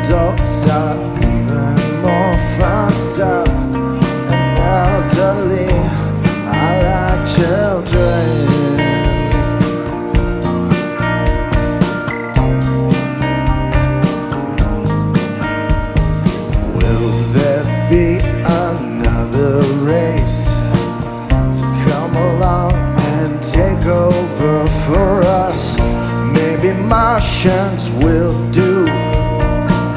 adults are even more fucked up, and elderly are like children. Will there be another race to come along and take over for us? Maybe Martians will do